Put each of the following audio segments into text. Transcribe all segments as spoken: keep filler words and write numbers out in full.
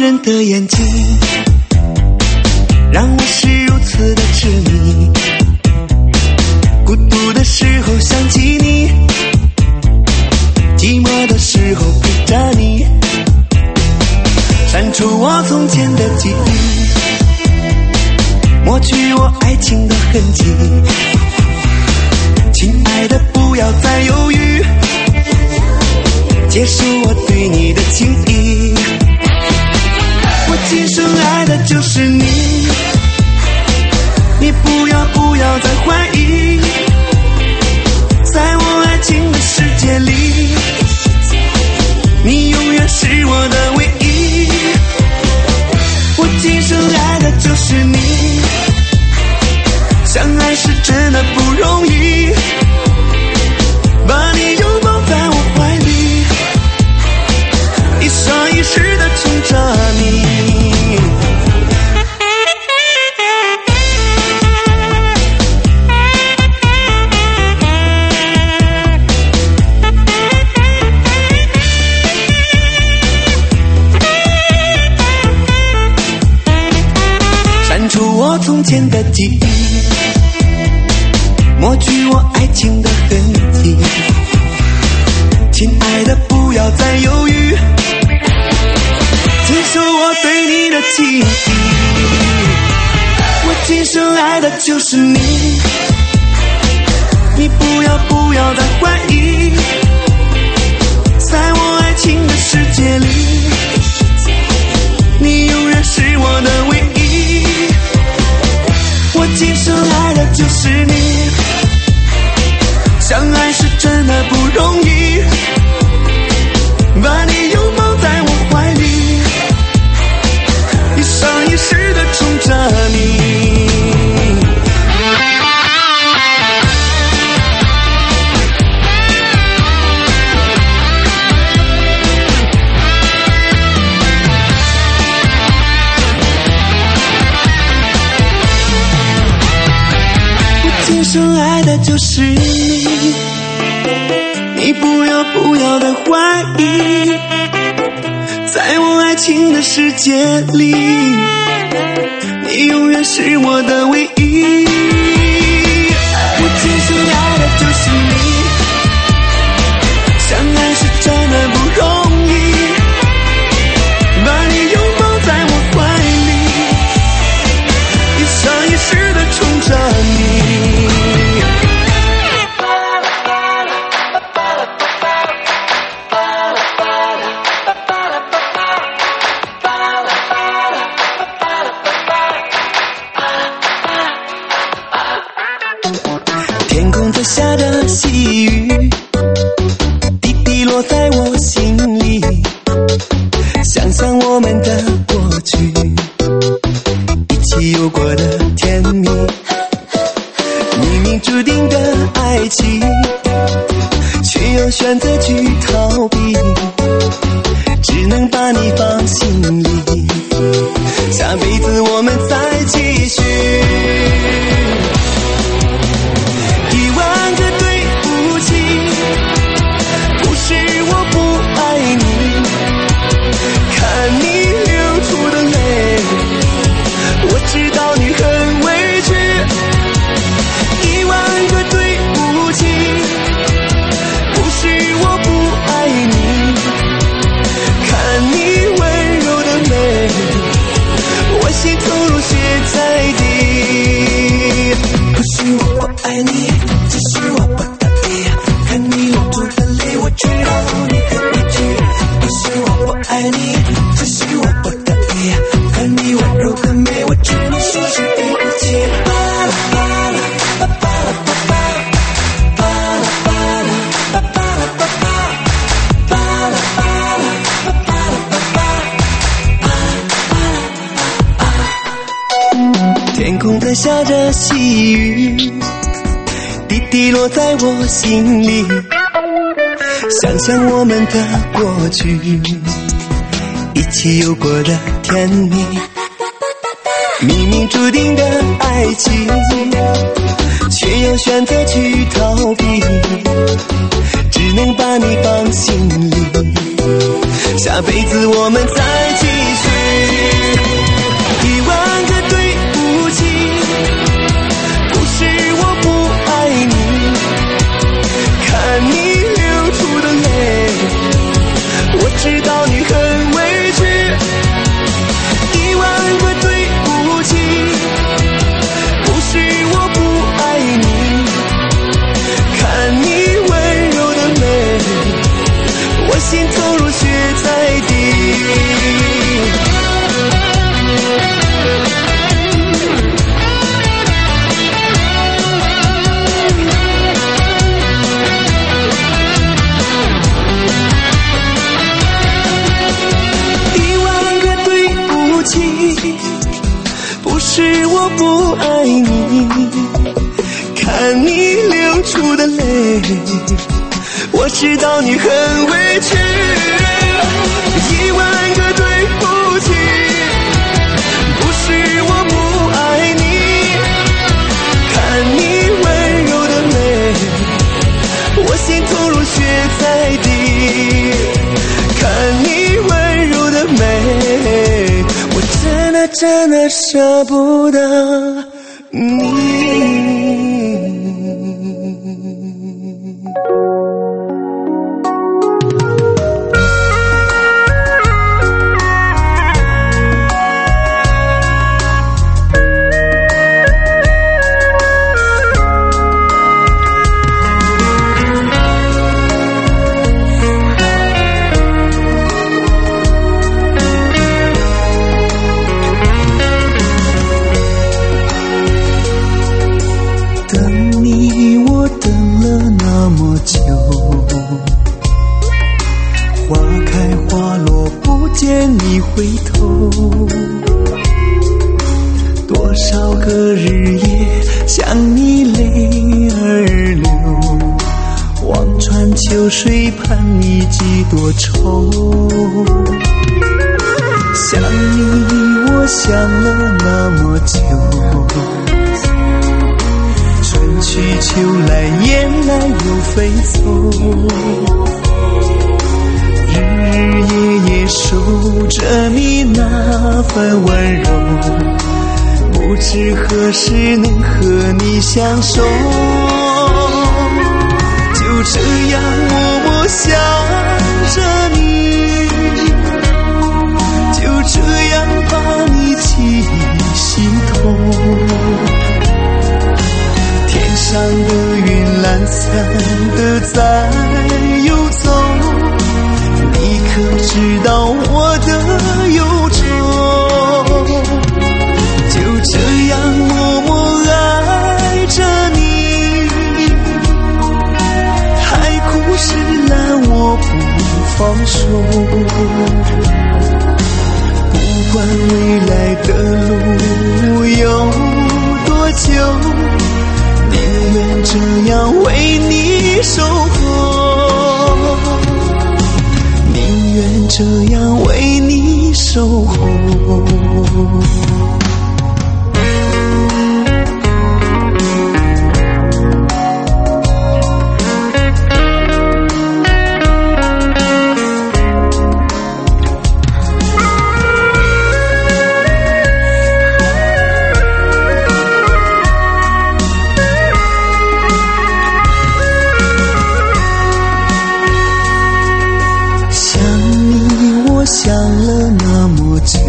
人的眼睛，让我是如此的痴迷。孤独的时候想起你，寂寞的时候陪着你，删除我从前的记忆，抹去我爱情的痕迹。亲爱的，不要再犹豫，接受我对你的情意。我今生爱的就是你，你不要不要再怀疑，在我爱情的世界里，你永远是我的唯一。我今生爱的就是你，相爱是真的不容易，把你拥抱在我怀里，一生一世的宠着你。删除我从前的记忆，抹去我爱情的痕迹。亲爱的，不要再犹豫，接受我对你的情意。我今生爱的就是你，你不要不要再怀疑，在我爱情的世界里，你永远是我的唯一。我今生爱的就是你，相爱是真的不容易，把你拥抱在我怀里，一生一世的宠着你。今生爱的就是你，你不要不要的怀疑，在我爱情的世界里，你永远是我的唯一。我今生爱的就是你，相爱是真的不容易，把你拥抱在我怀里，一生一世的宠着你。天空在下着细雨，滴滴落在我心里，想想我们的过去，一起有过的甜蜜，冥冥注定的爱情，却又选择去逃避，只能把你放心里，下辈子我们再继续。一万个对不起，不是我不爱你，看你流出的泪，我知道你很委屈。一万个对不起，不是我不爱你，看你温柔的美，我心投入血在地。不是我不爱你，只是我不得已，看你流出的泪，我知道你很委屈。不是我不爱你，只是我不得已，看你温柔的美，我只能说声对不起。巴拉巴拉巴巴拉巴巴，巴拉巴拉巴巴拉巴巴，巴拉巴拉巴巴拉巴巴，啊啊啊！天空在下着细雨，滴滴落在我心里，想想我们的过去，一起有过的甜蜜，冥冥注定的爱情，却又选择去逃避，只能把你放心里，下辈子我们再继续。 爱你，看你流出的泪，我知道你很委屈，一万个对不起，不是我不爱你，看你温柔的美，我心痛如血在地，看你温柔的美，我真的真的舍不得你。你回头，多少个日夜想你泪儿流，望穿秋水盼你几多愁，想你我想了那么久，春去秋来雁来又飞走，日日夜夜守着你那份温柔，不知何时能和你相守，就这样默默想着你，就这样把你记心头，天上的云懒散的在游走，你可知道我的忧愁，就这样默默爱着你，海枯石烂我不放手，不管未来的路有多久，宁愿这样为你守候，宁愿这样为你守候。想了那么久，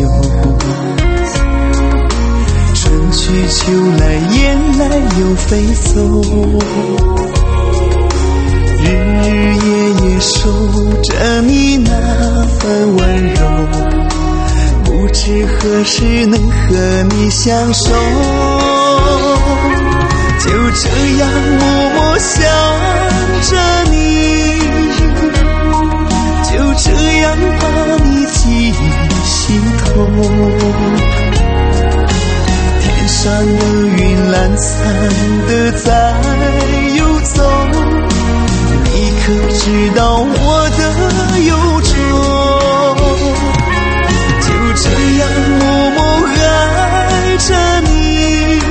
春去秋来雁来又飞走，日日夜夜守着你那份温柔，不知何时能和你相守，就这样默默想着你，就这样把你记心头，天上的云懒散的在游走，你可知道我的忧愁，就这样默默爱着你，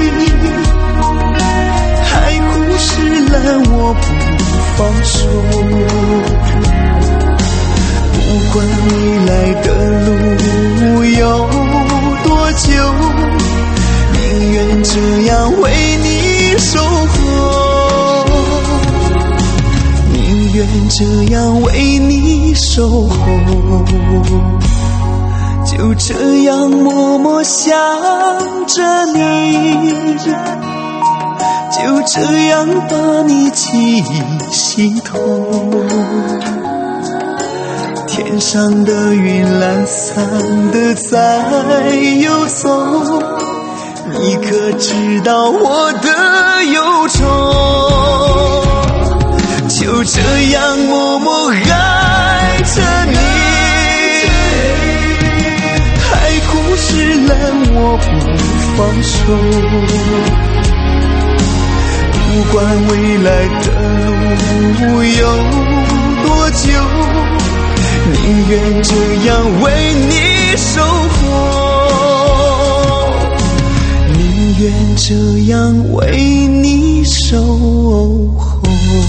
海枯石烂我不放手，不管未来的路有多久，宁愿这样为你守候，宁愿这样为你守候，就这样默默想着你，就这样把你记心头，天上的云懒散的在游走，你可知道我的忧愁，就这样默默爱着你，海枯石烂我不放手。不管未来的路有多久，宁愿这样为你守候，宁愿这样为你守候。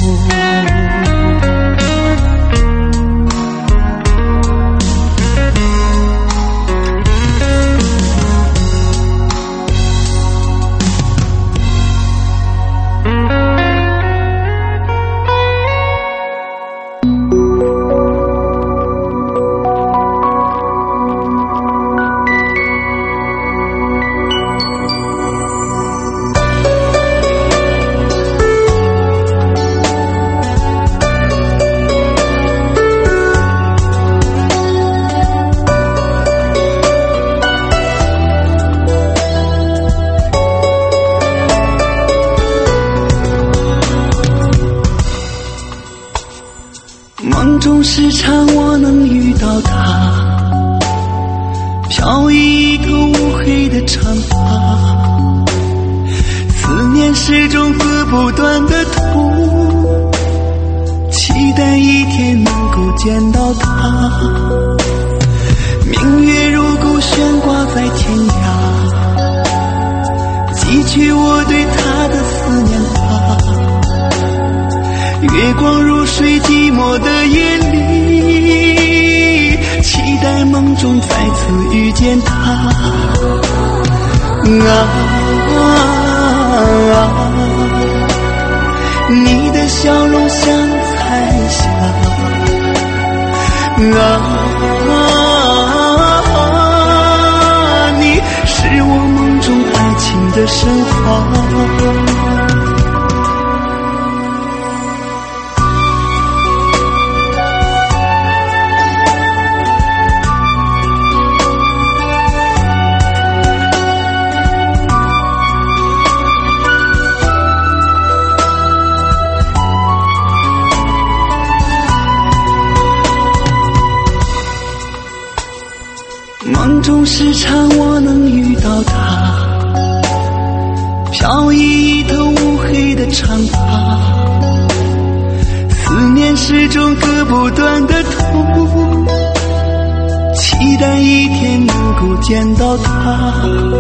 梦中时常我能遇到他，飘逸一头乌黑的长发，思念是种割不断的痛，期待一天能够见到他。明月如钩悬挂在天涯，寄去我对他的思念吧。月光如水，寂寞的夜里，期待梦中再次遇见他。啊啊，你的笑容像彩霞。啊啊，你是我梦中爱情的神话。梦中时常我能遇到他，飘逸一头乌黑的长发，思念是种割不断的痛，期待一天能够见到他。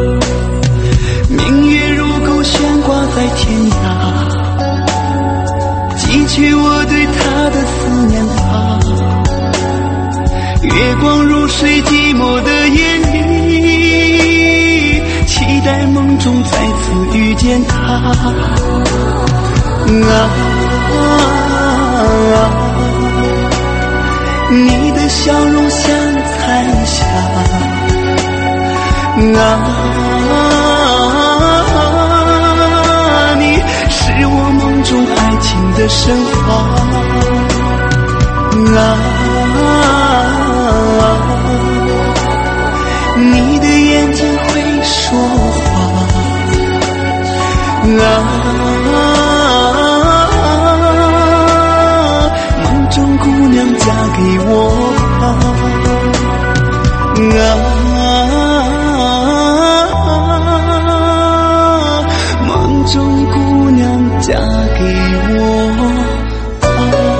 明月如钩悬挂在天涯，寄去我对他的思念吧。月光如水，寂寞的夜里，期待梦中再次遇见他。啊啊，你的笑容像彩霞。啊啊，你是我梦中爱情的神话。啊，你的眼睛会说话。啊，梦中姑娘嫁给我吧。啊，梦中姑娘嫁给我吧。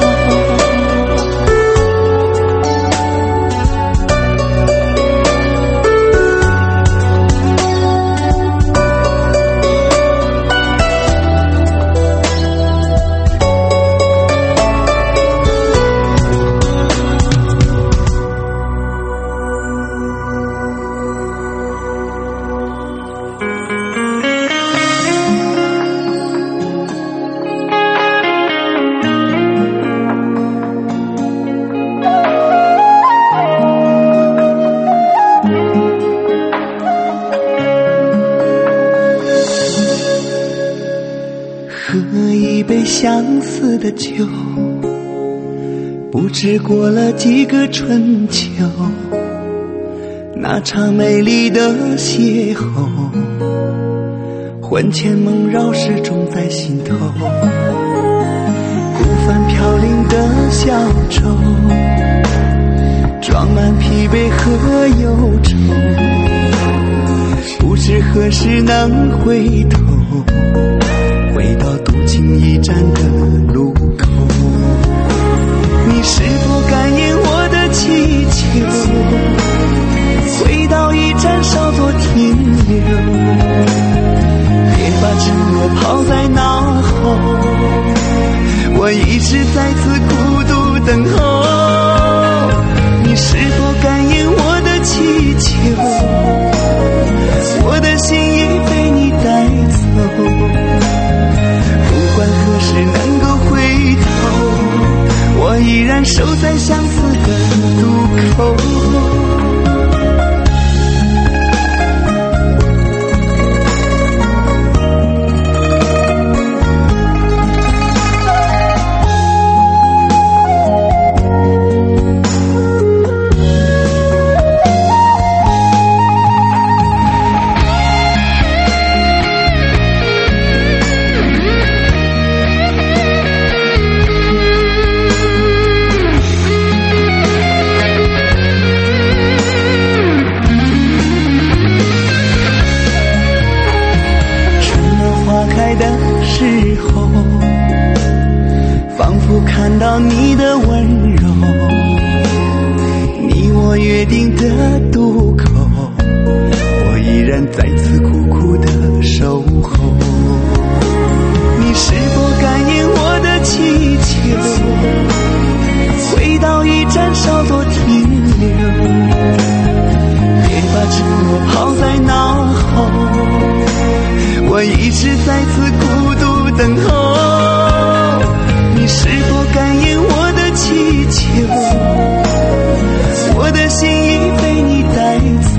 相似的酒，不知过了几个春秋，那场美丽的邂逅，魂牵梦绕始终在心头。孤帆飘零的小舟，装满疲惫和忧愁，不知知何时能回头，回到途经驿站的路口。你是否感应我的祈求，回到驿站稍作停留，别把承诺抛在脑后，我一直在此孤独等候。你是否感应我的祈求，我的心已被你带走，不管何时能够回头，我依然守在相思的渡口。看到你的温柔，你我约定的渡口，我依然在此苦苦的守候。你是否感应我的祈求，回到驿站稍作停留，别把承诺抛在脑后，我一直在此孤独等候。你是否感应我的祈求，我的心已被你带走，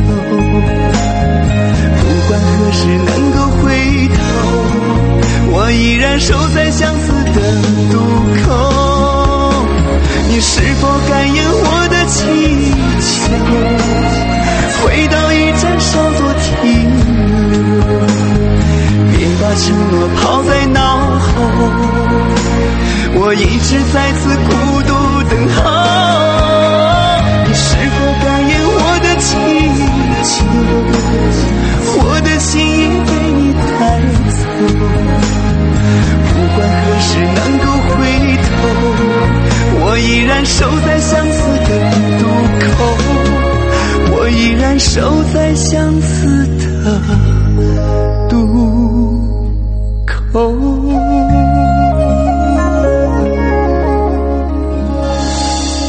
不管何时能够回头，我依然守在相思的渡口。你是否感应我的祈求，回到驿站稍作停留，别把承诺抛在脑后，我一直在此孤独等候。你是否感应我的祈求，我的心已被你带走，不管何时能够回头，我依然守在相思的渡口，我依然守在相思的渡口。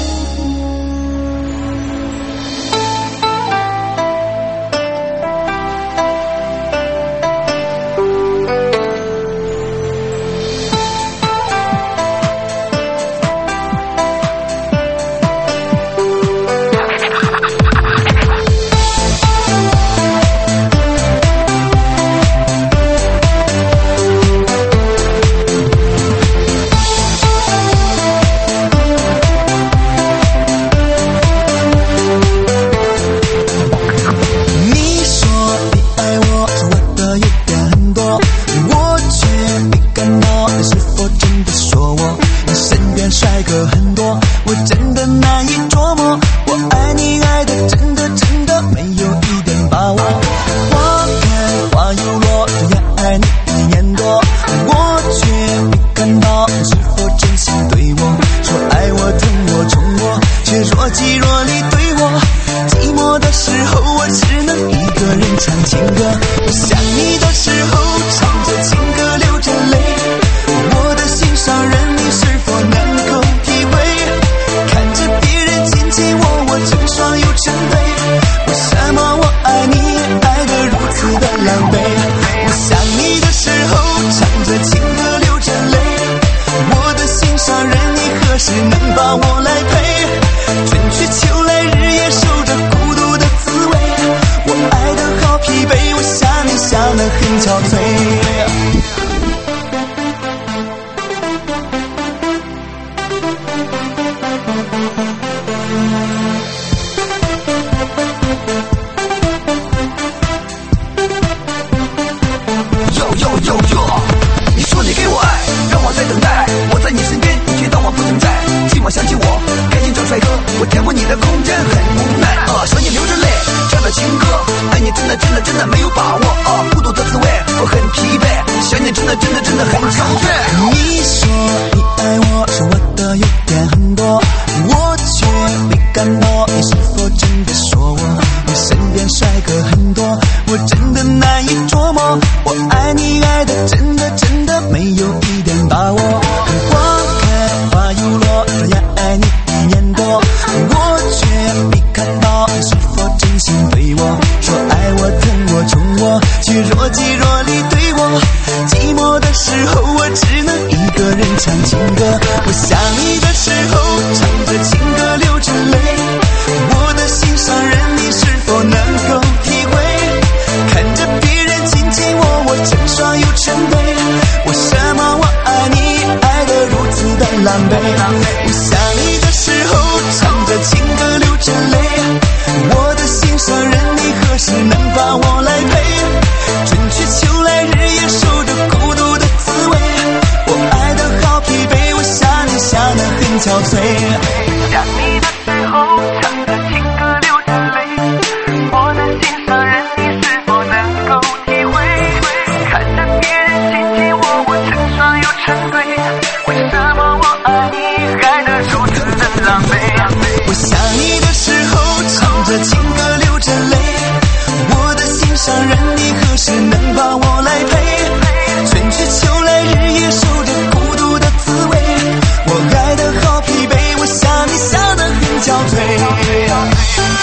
得很憔悴。你说你爱我，说我的优点很多，我却没感到你是否真的说我。你身边帅哥很多，我真的难以琢磨。我爱你爱的真的真的没有一点把握。花开花又落，说要爱你一年多，我却没看到你是否真心对我。说爱我疼我宠我，却若即若离对我。寂寞的时候我只能一个人唱情歌，我想你的时候唱着情歌流着泪。我的心上人你是否能够体会？看着别人紧紧我，我成双又成对。为什么我爱你爱得如此的狼狈？我想你的时候唱着情歌流着泪。我的心上人你何时能把我来陪？春去秋来日夜守着孤独的滋味。我爱得好疲惫，我想你想得很憔悴。想你的时候唱着情歌流着泪。我的心上人你是否能够体会？看着别人亲近我，我成双又成对。为什么我爱你爱得如此的狼狈？我想你的时候唱着情歌流着泪。我的心上人你何时能把我来陪？春去秋来日夜守着孤独的滋味。我爱得好疲惫，我想你想得很憔悴。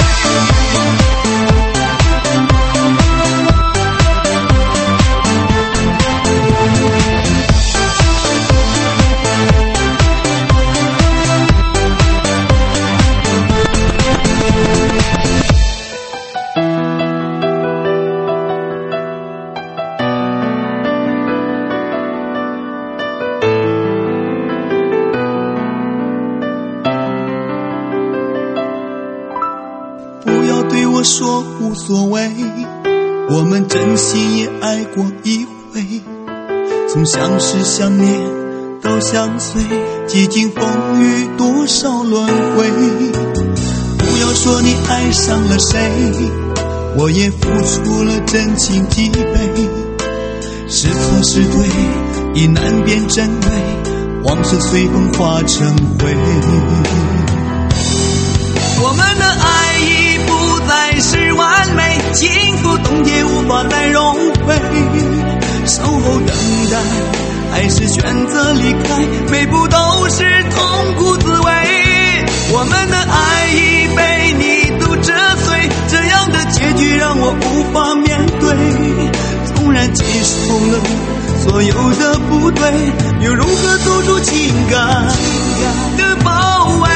我说无所谓，我们真心也爱过一回。从相识相恋到相随，几经风雨多少轮回。不要说你爱上了谁，我也付出了真情几倍。是错是对已难辨真伪，往事随风化成灰。我们的爱已不再是完美，幸福冻结无法再融汇。守候等待还是选择离开，每步都是痛苦滋味。我们的爱已被你都折碎，这样的结局让我无法面对。纵然接受了所有的不对，又如何走出情感的包围？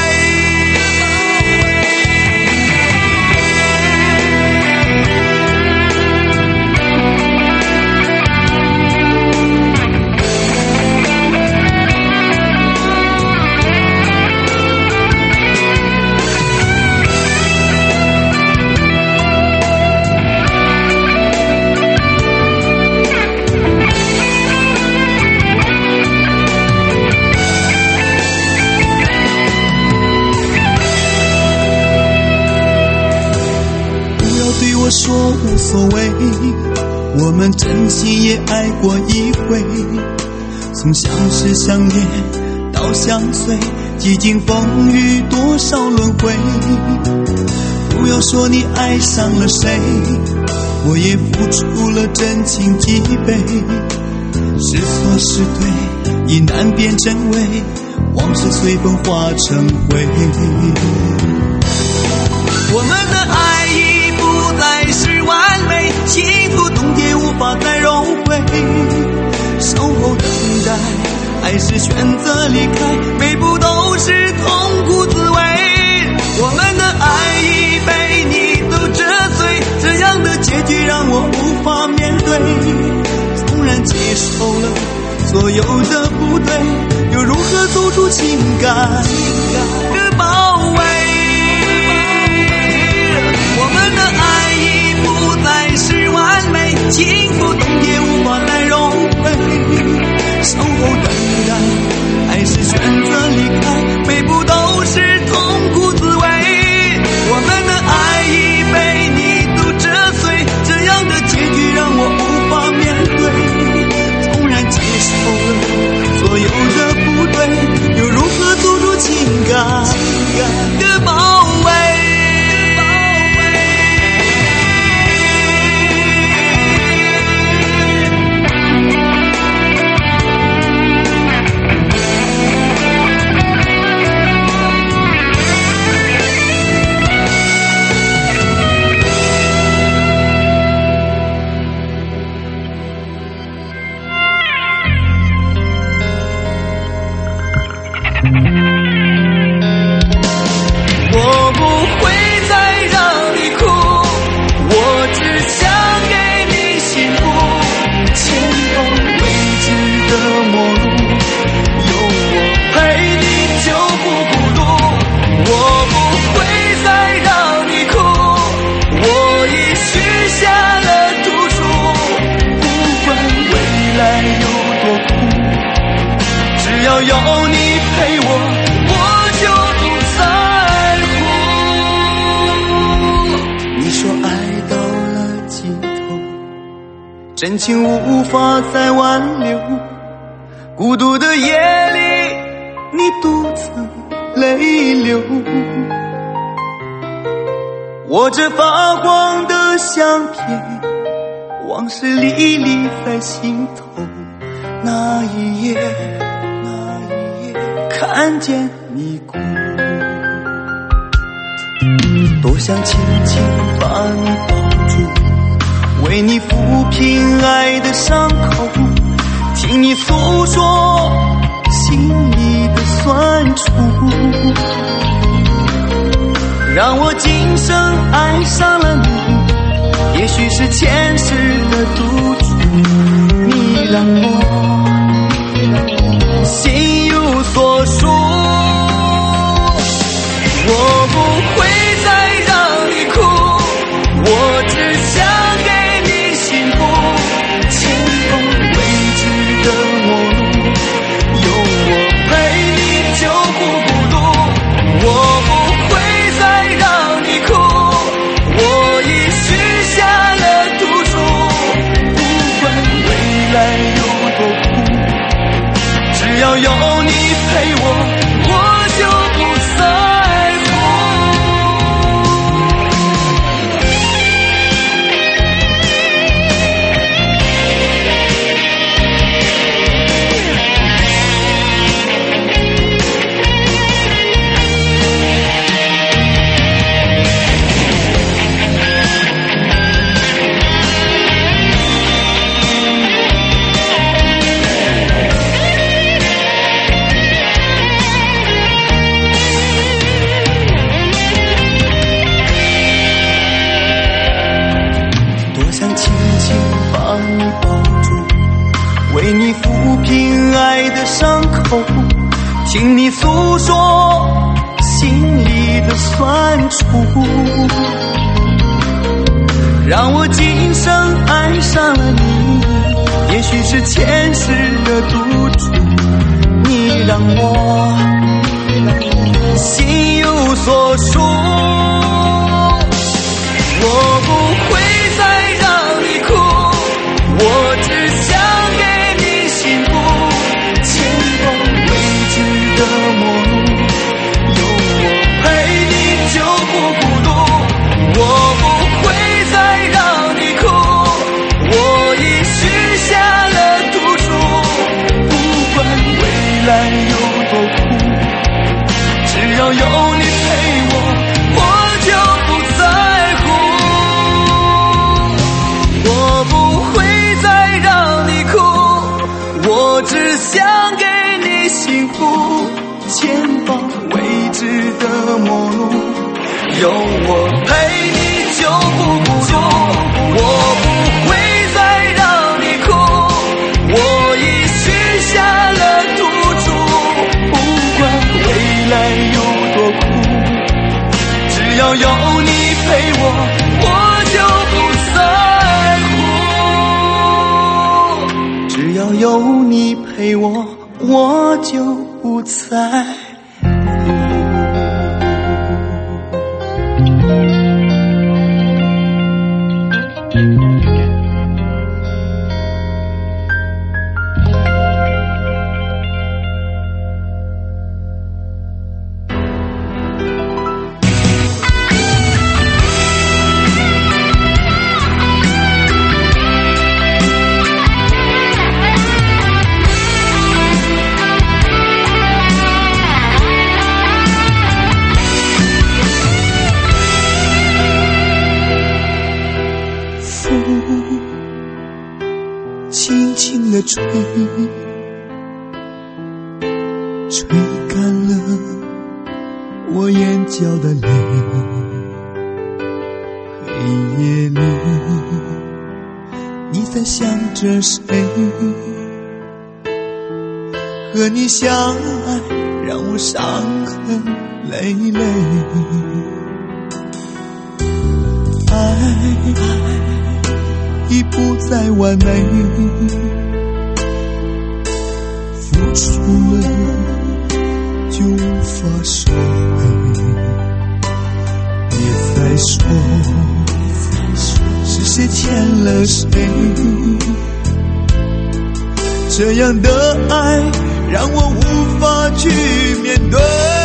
我说无所谓，我们真心也爱过一回。从相识相恋到相随，几经风雨多少轮回。不要说你爱上了谁，我也付出了真情几倍。是错是对已难辨真伪，往事随风化成灰。我们的爱已不再是完美，幸福冻结无法再融汇。守候等待还是选择离开，每步都是痛苦滋味。我们的爱已被你都折碎，这样的结局让我无法面对。纵然接受了所有的不对，又如何走出情感的包围？我们的爱已不再是完美，幸福冻结无法再融汇。守候等待还是选择离开，每步都是痛苦滋味。我们的爱已被你都折碎，这样的结局让我无法面对。纵然接受陌路，有我陪你就不孤独。我不会再让你哭，我已许下了赌注，不管未来有多苦，只要有你陪我，我就不在乎。你说爱到了尽头，真情无法再挽留，孤独的夜里你独自泪流，握着发光的相片，往事历历在心头。那一夜那一夜看见你哭，多想轻轻把你抱住，为你抚平爱的伤口，听你诉说心里的酸楚，让我今生爱上了你，也许是前世的赌注。你让我心有所属，我不会再让你哭，我只想给你幸福，前方未知的陌路，有我陪你就不孤独。我不会再让你哭，我已许下了赌注，不管未来有多苦，只要有你陪我，我就不在乎。为你抚平爱的伤口，听你诉说心里的酸楚，让我今生爱上了你，也许是前世的赌注。你让我心有所属，我不会再让你哭，我只想给的陌路，有我陪你就不孤独。我不会再让你哭，我已许下了赌注，不管未来有多苦，只要有你陪我，我就不在乎。我不会再让你哭，我只想给你幸福，前方未知的陌路，有我陪你就不孤独。我不会再让你哭，我已许下了赌注，不管未来有多苦，只要有你陪我，我就不在乎。只要有你陪我，我就不在的吹，吹干了我眼角的泪。黑夜里，你在想着谁？ 和你相爱让我伤痕累累，爱已不再完美，付出了就无法收回。别再说是谁欠了谁，这样的爱让我无法去面对。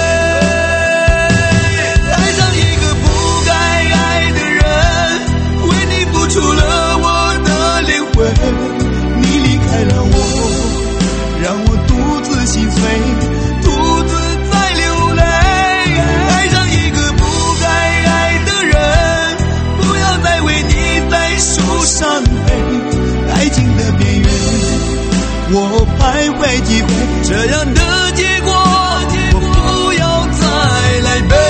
爱上一个不该爱的人，为你付出了我的灵魂，你离开了我，让我独自心碎，独自在流泪。爱上一个不该爱的人，不要再为你再受伤悲，爱情的边缘我徘徊几回，这样的结果我不要再来背。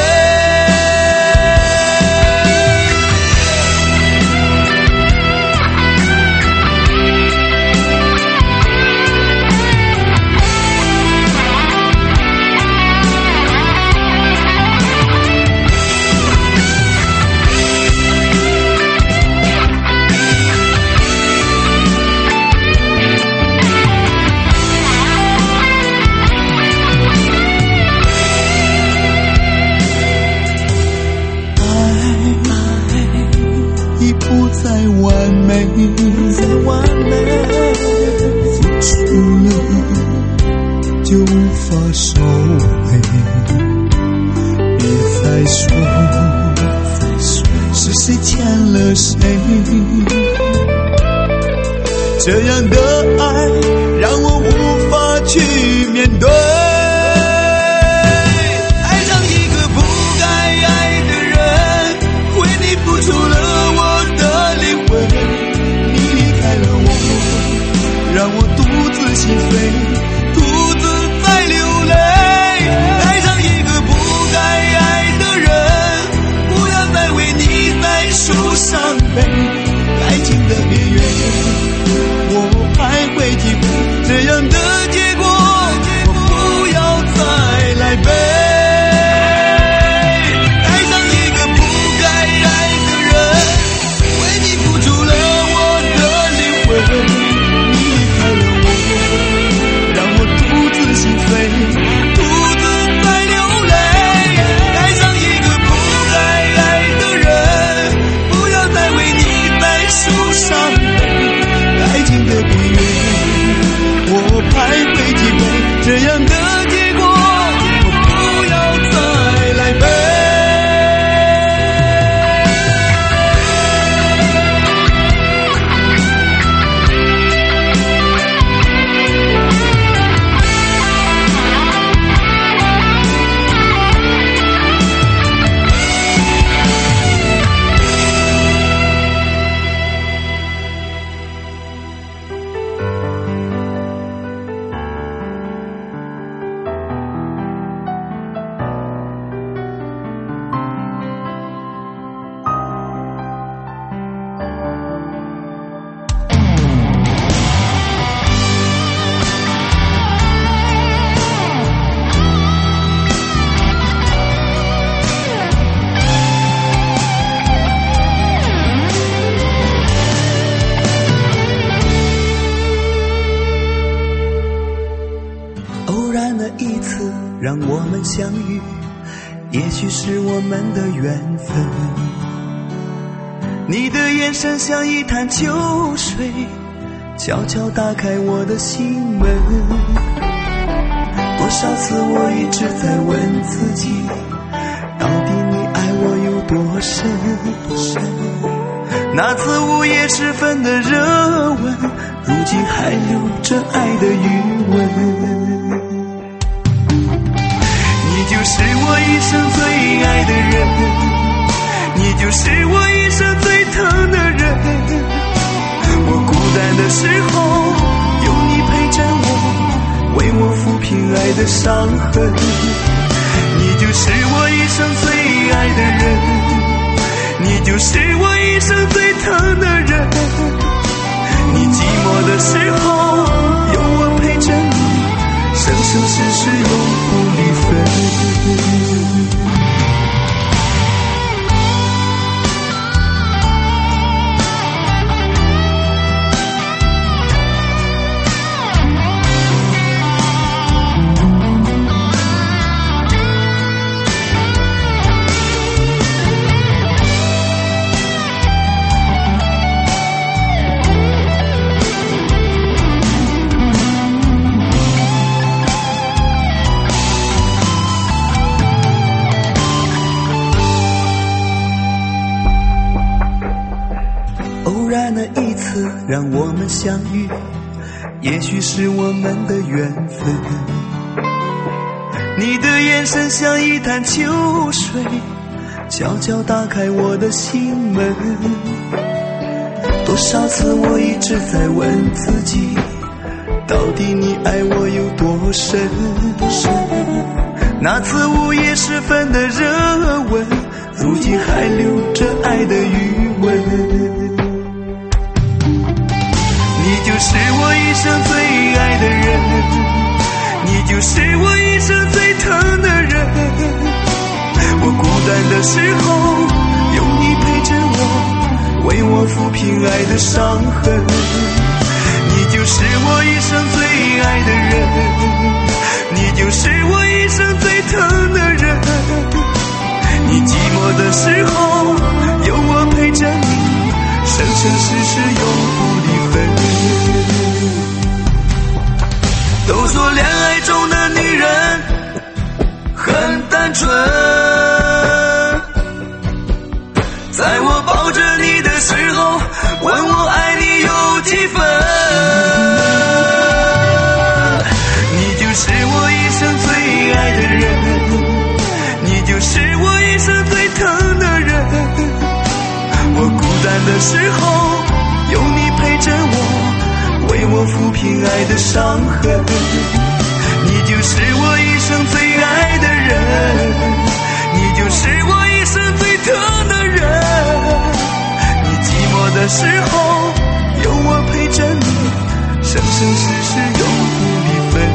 再完美，再完美，付出了就无法收回。别再说是谁欠了谁，这样的爱让我无法去面对。爱上一个不该爱的人，为你付出了我的灵魂，你离开了我，让我独自心碎，独自在流泪。爱上一个不该爱的人，不要再为你再受伤悲。爱情的边缘我徘徊几回，这样的结果我不要再来背。这样的结果我不要再来背。让我们相遇，也许是我们的缘分。你的眼神像一潭秋水，悄悄打开我的心门。多少次我一直在问自己，到底你爱我有多深多深？那次午夜时分的热吻，如今还留着爱的余温。你就是我一生最爱的人，你就是我一生最疼的人。我孤单的时候有你陪着我，为我抚平爱的伤痕。你就是我一生最爱的人，你就是我一生最疼的人。你寂寞的时候有我陪着你，深世永不离分。让我们相遇，也许是我们的缘分。你的眼神像一潭秋水，悄悄打开我的心门。多少次我一直在问自己，到底你爱我有多深？那次午夜时分的热吻，如今还留着爱的余温。你就是我一生最爱的人，你就是我一生最疼的人。我孤单的时候有你陪着我，为我抚平爱的伤痕。你就是我一生最爱的人，你就是我一生最疼的人。你寂寞的时候有我陪着你，生生世世永不离分。都说恋爱中的女人很单纯，在我抱着你的时候问我爱你有几分。你就是我一生最爱的人，你就是我一生最疼的人。我孤单的时候有你陪着我，为我抚平爱的伤痕。你就是我一生最爱的人，你就是我一生最疼的人。你寂寞的时候有我陪着你，生生世世永不离分。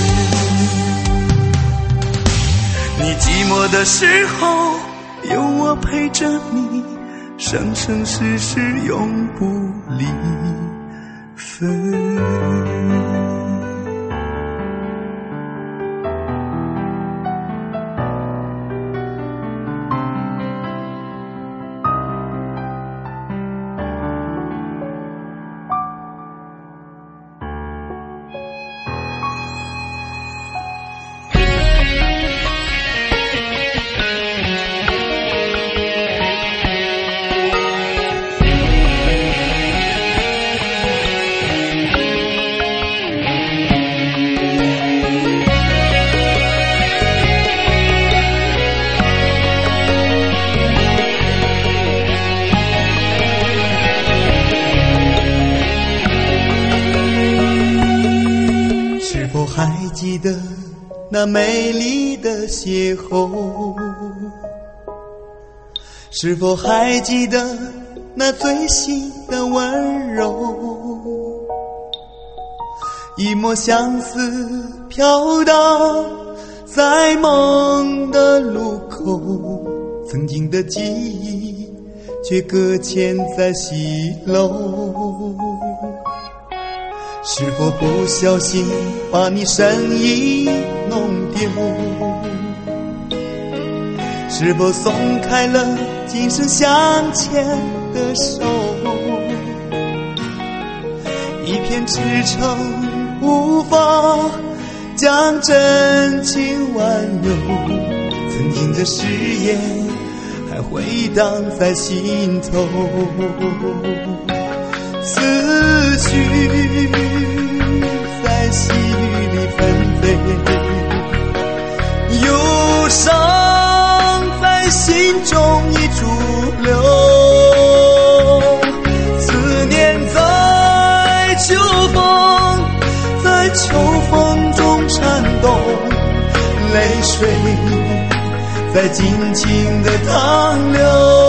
你寂寞的时候有我陪着你，生生世世永不离分。记得那美丽的邂逅，是否还记得那最新的温柔？一抹相思飘荡在梦的路口，曾经的记忆却搁浅在西楼。是否不小心把你身意弄丢？是否松开了今生相牵的手？一片赤诚无法将真情挽留，曾经的誓言还回荡在心头。思绪在细雨里纷飞，忧伤在心中已驻留，思念在秋风，在秋风中颤动，泪水在尽情的淌流。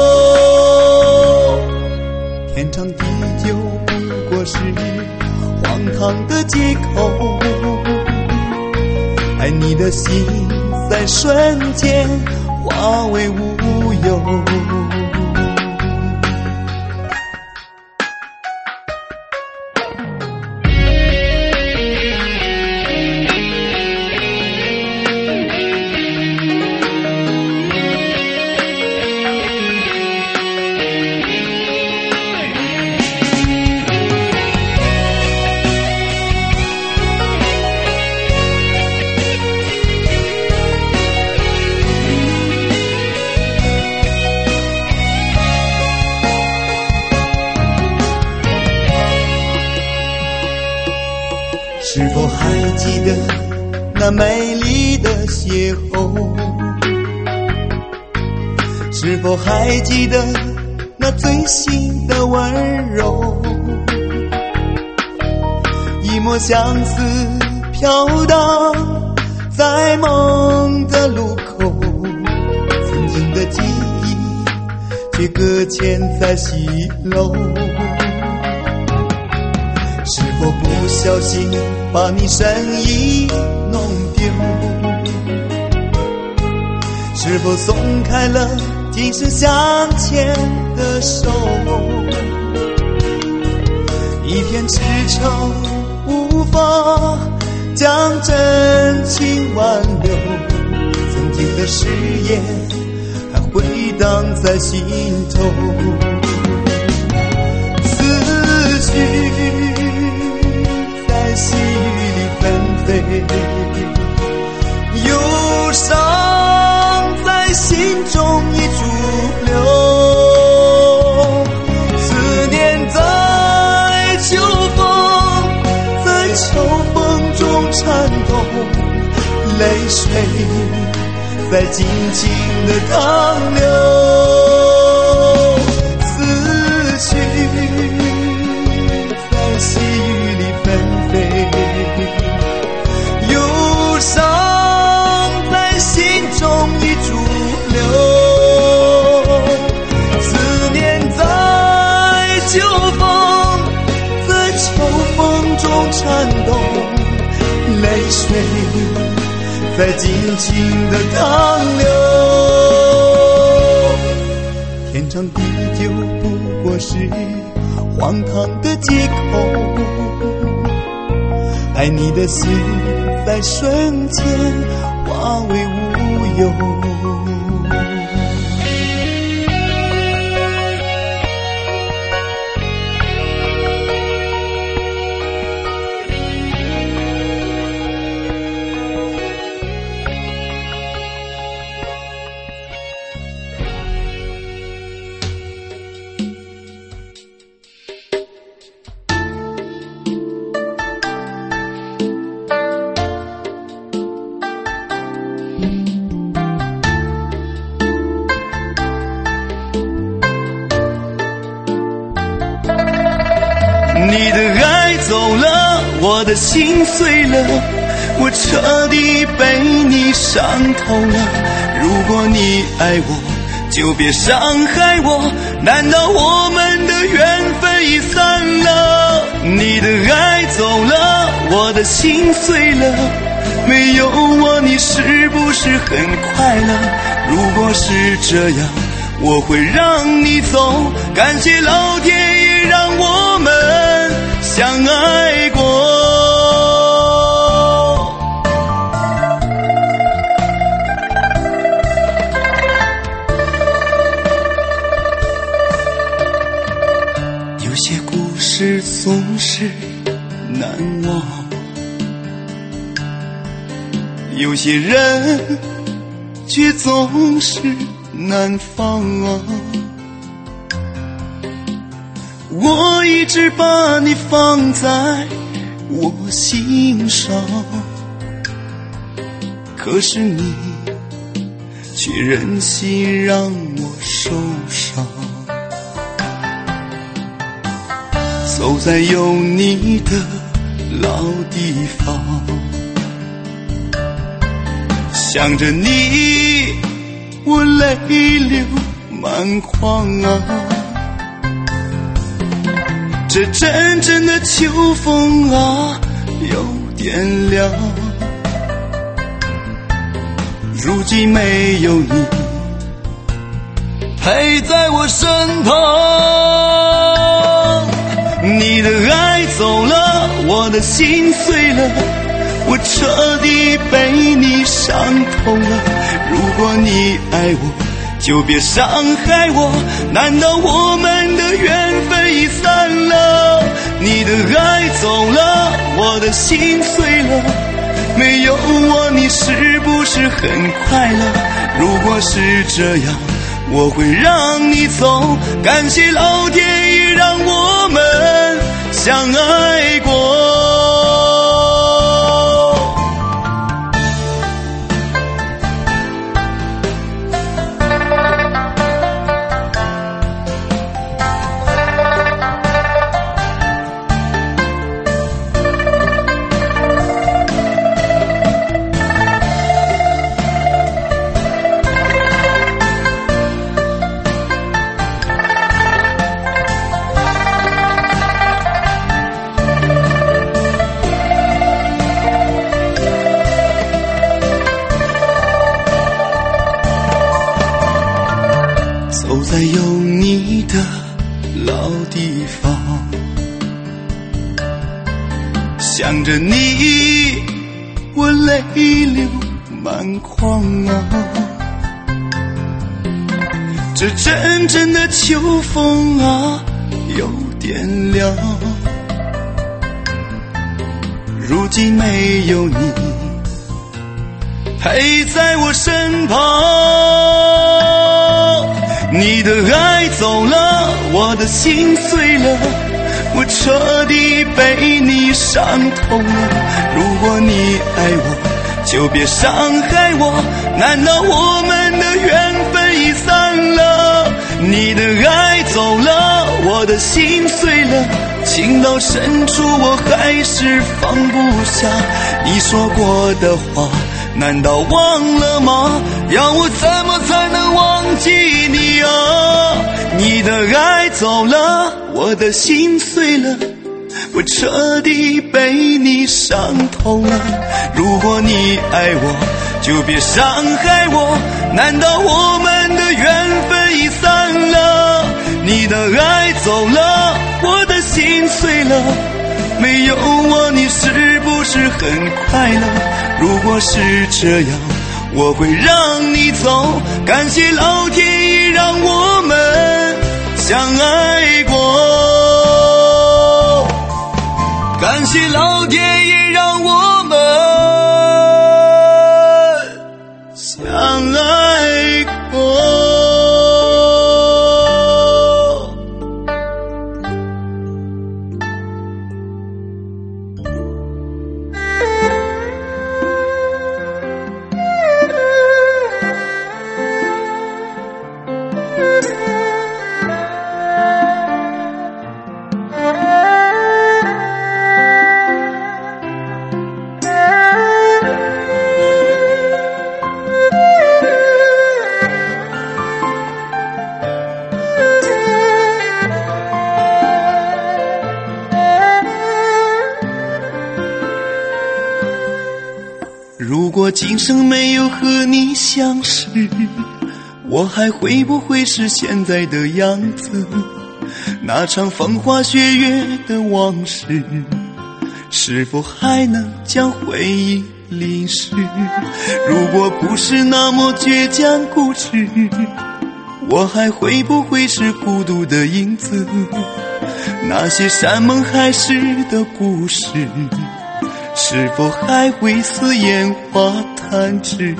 天长地久不过是荒唐的借口，爱你的心在瞬间化为乌有。是否还记得那美丽的邂逅？是否还记得那最新的温柔？一抹相思飘荡在梦的路口，曾经的记忆却搁浅在西楼。是否不小心把你身意弄丢？是否松开了今生相牵的手？一片痴愁无法将真情挽留，曾经的誓言还回荡在心头。思绪细雨里纷飞，忧伤在心中已驻留，思念在秋风，在秋风中颤动，泪水在尽情的淌流，思绪在细雨里纷飞，忧伤在心中已驻留，思念在秋风，在秋风中颤动，泪水在尽情的淌流。天长地久不过是荒唐的借口，爱你的心在瞬间化为乌有。你的爱走了，我的心碎了，我彻底被你伤透了。如果你爱我，就别伤害我，难道我们的缘分已散了？你的爱走了，我的心碎了，没有我你是不是很快乐？如果是这样，我会让你走，感谢老天爷让我们相爱过。有些故事总是难忘，有些人却总是难放啊。我一直把你放在我心上，可是你却任性让我受伤。走在有你的老地方，想着你我泪流满眶啊。这阵阵的秋风啊有点凉， 如今没有你陪在我身旁。你的爱走了，我的心碎了，我彻底被你伤透了。如果你爱我，就别伤害我，难道我们的缘分已散了？你的爱走了，我的心碎了，没有我你是不是很快乐？如果是这样，我会让你走，感谢老天爷让我们相爱过。走在有你的老地方，想着你我泪流满眶啊，这阵阵的秋风啊有点凉，如今没有你陪在我身旁。你的爱走了，我的心碎了，我彻底被你伤透了。如果你爱我，就别伤害我，难道我们的缘分已散了？你的爱走了，我的心碎了，情到深处我还是放不下你说过的话，难道忘了吗？要我怎么才能忘记你啊？你的爱走了，我的心碎了，我彻底被你伤透了。如果你爱我，就别伤害我，难道我们的缘分已散了？你的爱走了，我的心碎了，没有我你是不是很快乐？如果是这样，我会让你走，感谢老天爷让我们相爱过，感谢老天爷让我们相爱过。如果今生没有和你相识，我还会不会是现在的样子？那场风花雪月的往事，是否还能将回忆淋湿？如果不是那么倔强固执，我还会不会是孤独的影子？那些山盟海誓的故事，是否还会似烟花弹指？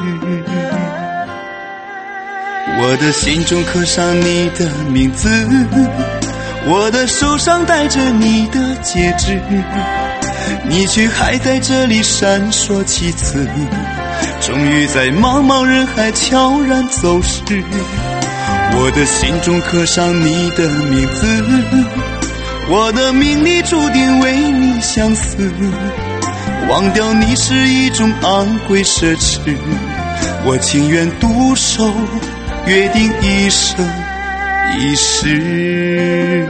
我的心中刻上你的名字，我的手上戴着你的戒指，你却还在这里闪烁其次，终于在茫茫人海悄然走失。我的心中刻上你的名字，我的命里注定为你相思，忘掉你是一种昂贵奢侈，我情愿独守，约定一生一世。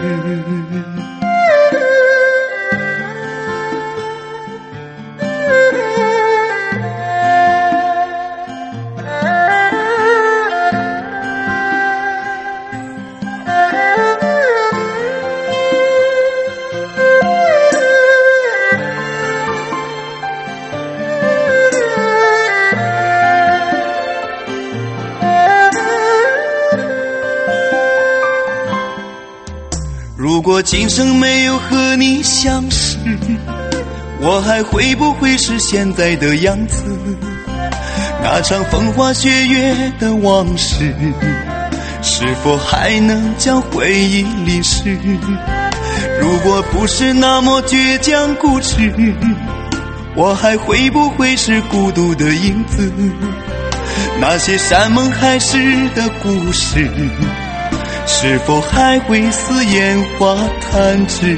果今生没有和你相识，我还会不会是现在的样子？那场风花雪月的往事，是否还能将回忆淋湿？如果不是那么倔强固执，我还会不会是孤独的影子？那些山盟海誓的故事，是否还会似烟花弹指？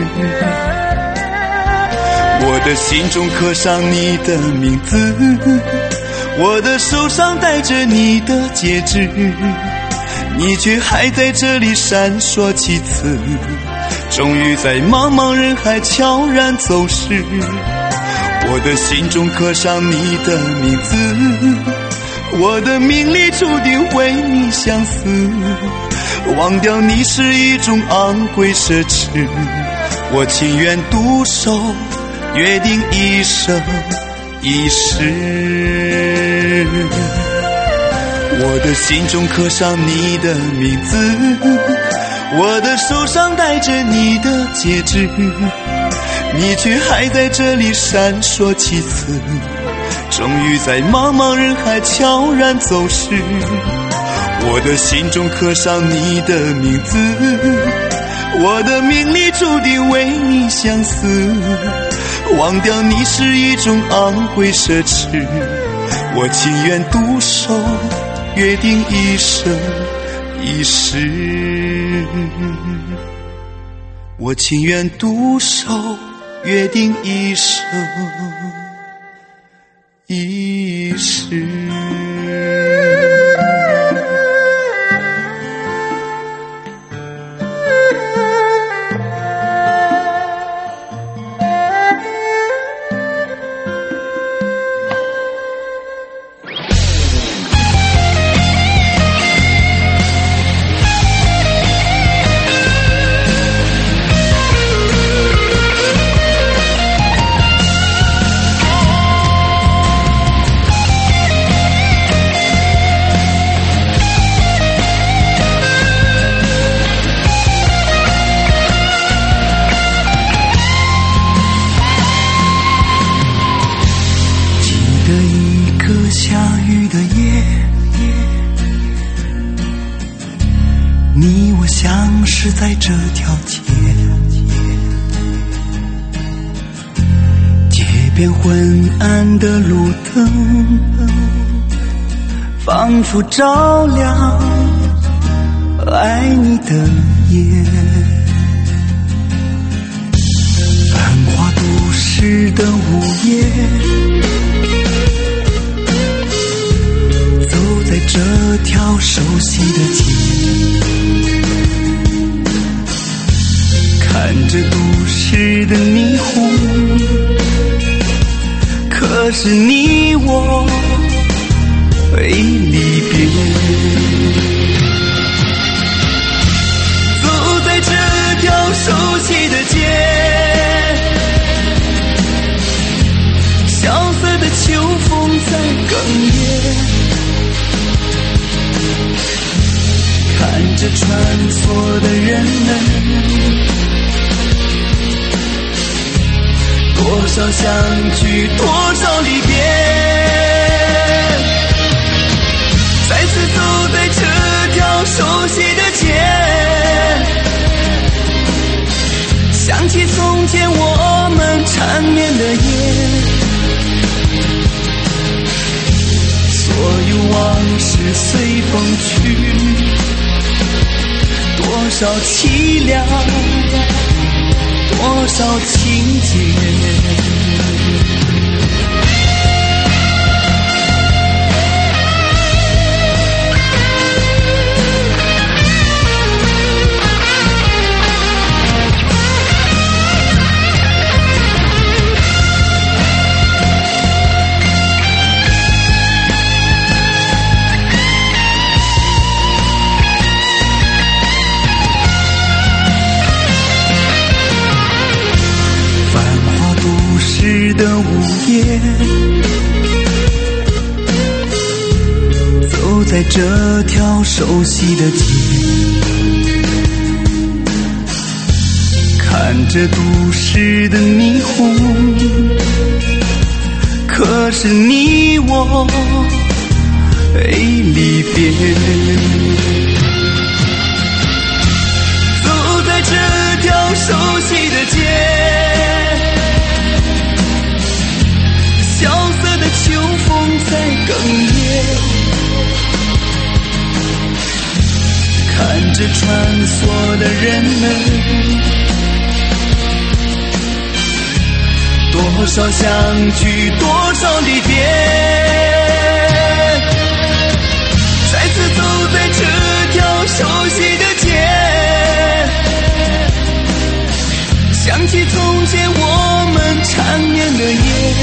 我的心中刻上你的名字，我的手上戴着你的戒指，你却还在这里闪烁其词，终于在茫茫人海悄然走失。我的心中刻上你的名字，我的命里注定为你相思，忘掉你是一种昂贵奢侈，我情愿独守，约定一生一世。我的心中刻上你的名字，我的手上戴着你的戒指，你却还在这里闪烁其词，终于在茫茫人海悄然走失。我的心中刻上你的名字，我的命里注定为你相思，忘掉你是一种昂贵奢侈，我情愿独守，约定一生一世。我情愿独守，约定一生一世。是在这条街，街边昏暗的路灯仿佛照亮爱你的夜，繁华都市的午夜，走在这条熟悉的街，看着都市的霓虹，可是你我已离别。走在这条熟悉的街，萧瑟的秋风在哽咽，看着穿梭的人们，多少相聚，多少离别，再次走在这条熟悉的街，想起从前我们缠绵的夜，所有往事随风去，多少凄凉，多少情节。的午夜，走在这条熟悉的街， 看着都市的霓虹，可是你我已离别。走在这条熟悉的街，萧瑟的秋风在哽咽，看着穿梭的人们，多少相聚，多少离别。再次走在这条熟悉的街，想起从前我们缠绵的夜，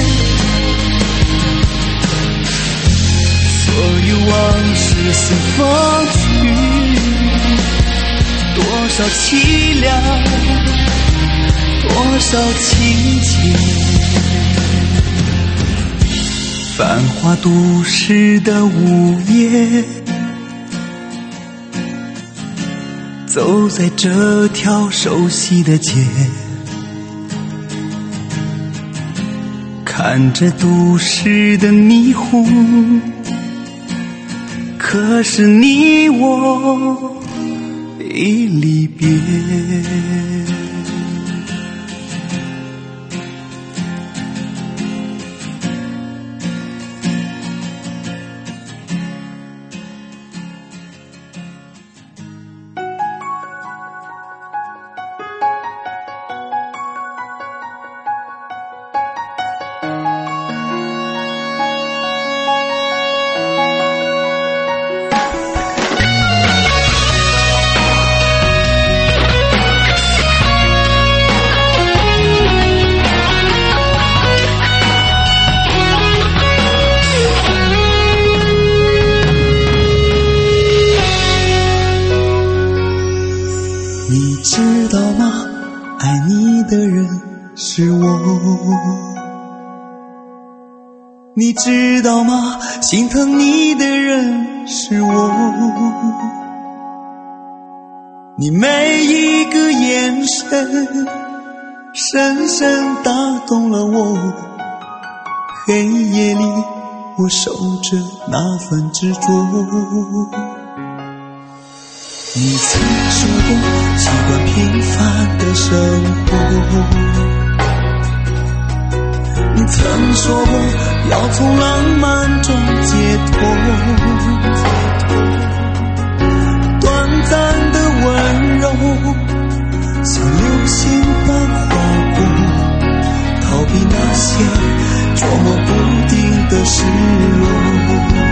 所有往事随风去，多少凄凉，多少情节。繁华都市的午夜，走在这条熟悉的街，看着都市的霓虹，可是你我已离别。你知道吗？心疼你的人是我。你每一个眼神深深打动了我，黑夜里我守着那份执着。你曾说过习惯平凡的生活，你曾说过要从浪漫中解脱，短暂的温柔像流星般划过，逃避那些捉摸不定的失落。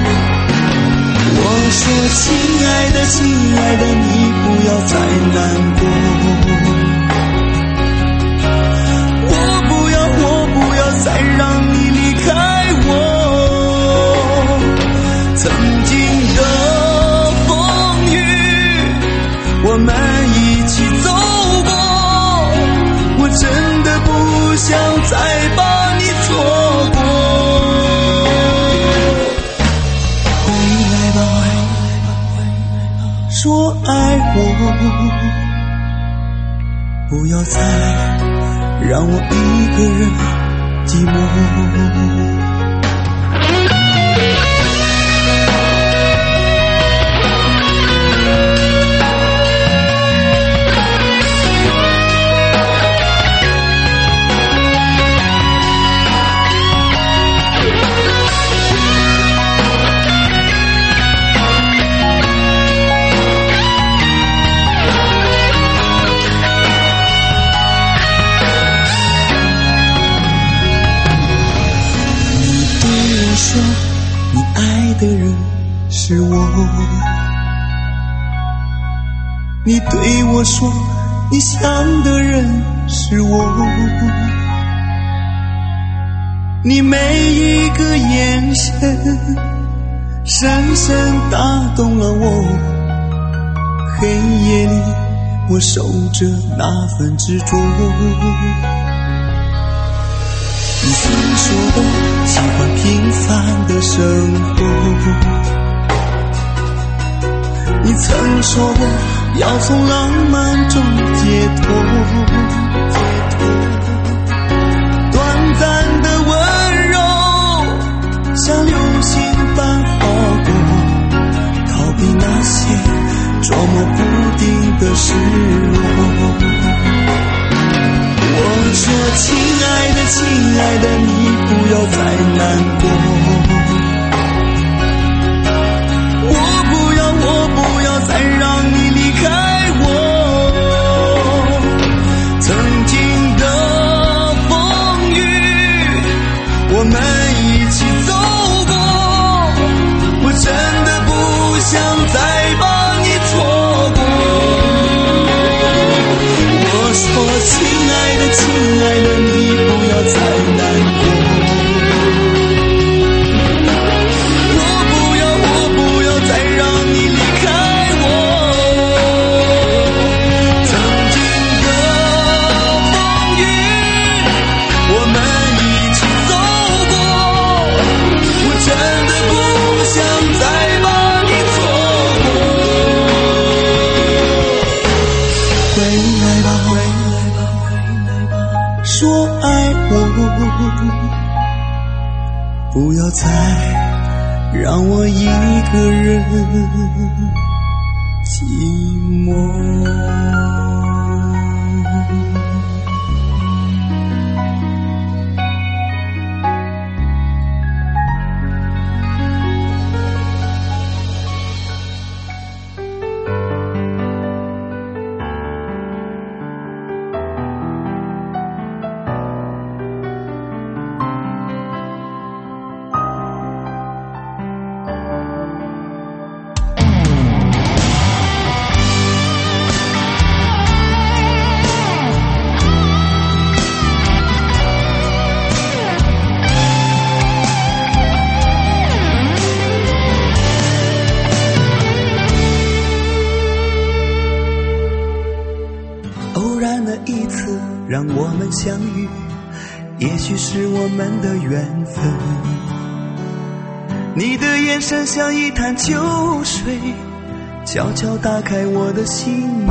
我说亲爱的亲爱的，你不要再难过，我不要我不要再让你离开我。曾经的风雨我们一起走过，我真的不想再把你错过。说爱我，不要再让我一个人寂寞。你爱的人是我，你对我说你想的人是我，你每一个眼神深深打动了我，黑夜里我守着那份执着。你曾说过喜欢平凡的生活，你曾说过要从浪漫中解脱。短暂的温柔像流星般划过，逃避那些捉摸不定的失落。我说亲爱的亲爱的，你不要再难过，我不要我不要再让你离开我。曾经的风雨我们一起走过，我真的不想再把你错过。我说亲爱的亲爱的，你不要再难过，我不要我不要再让你离开我。曾经的风雨我们一起走过，我真的不想再把你错过。回来吧回来吧，说爱我，不要再让我一个人寂寞。让我们相遇，也许是我们的缘分。你的眼神像一潭秋水，悄悄打开我的心门。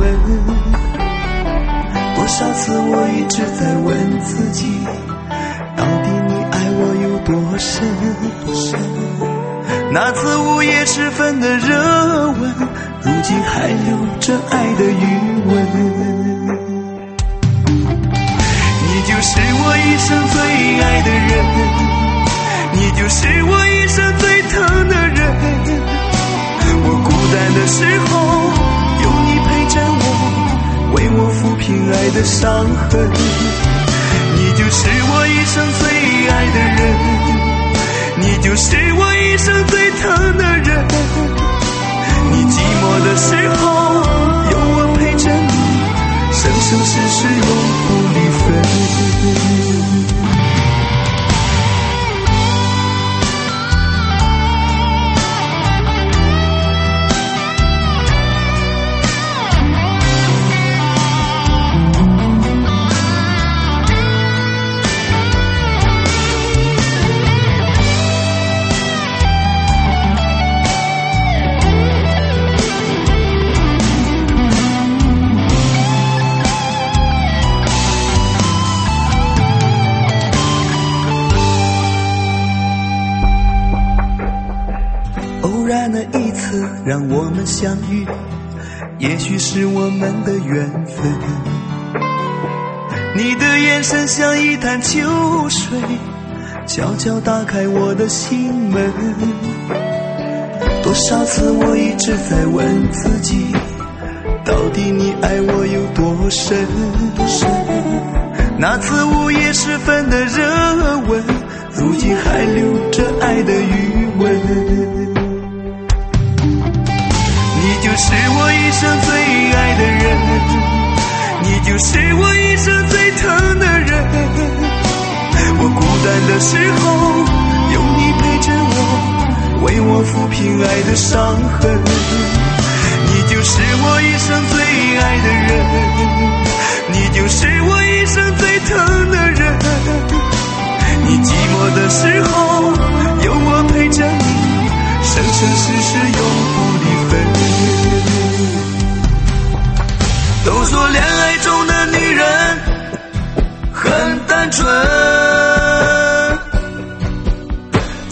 多少次我一直在问自己，到底你爱我有多深多深？那次午夜时分的热吻，如今还留着爱的余温。你就是我一生最爱的人，你就是我一生最疼的人。我孤单的时候有你陪着我，为我抚平爱的伤痕。你就是我一生最爱的人，你就是我一生最疼的人。你寂寞的时候有我陪着你，生生世世永不离分。让我们相遇，也许是我们的缘分。你的眼神像一潭秋水，悄悄打开我的心门。多少次我一直在问自己，到底你爱我有多深多深？那次午夜时分的热吻，如今还留着爱的余温。你就是我一生最爱的人，你就是我一生最疼的人。我孤单的时候有你陪着我，为我抚平爱的伤痕。你就是我一生最爱的人，你就是我一生最疼的人。你寂寞的时候有我陪着你，生生世世永不离分。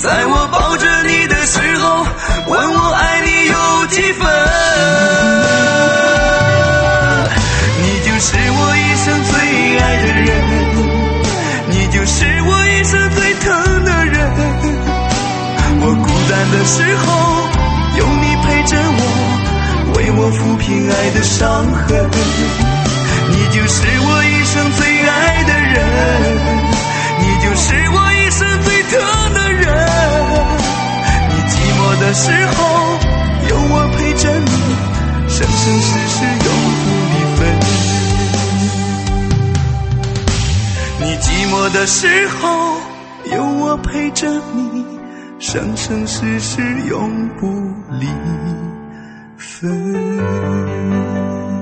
在我抱着你的时候，问我爱你有几分。你就是我一生最爱的人，你就是我一生最疼的人。我孤单的时候有你陪着我，为我抚平爱的伤痕。你就是我一生最爱的人，你就是我一生最疼的人。你寂寞的时候有我陪着你，生生世世永不离分。你寂寞的时候有我陪着你，生生世世永不离分。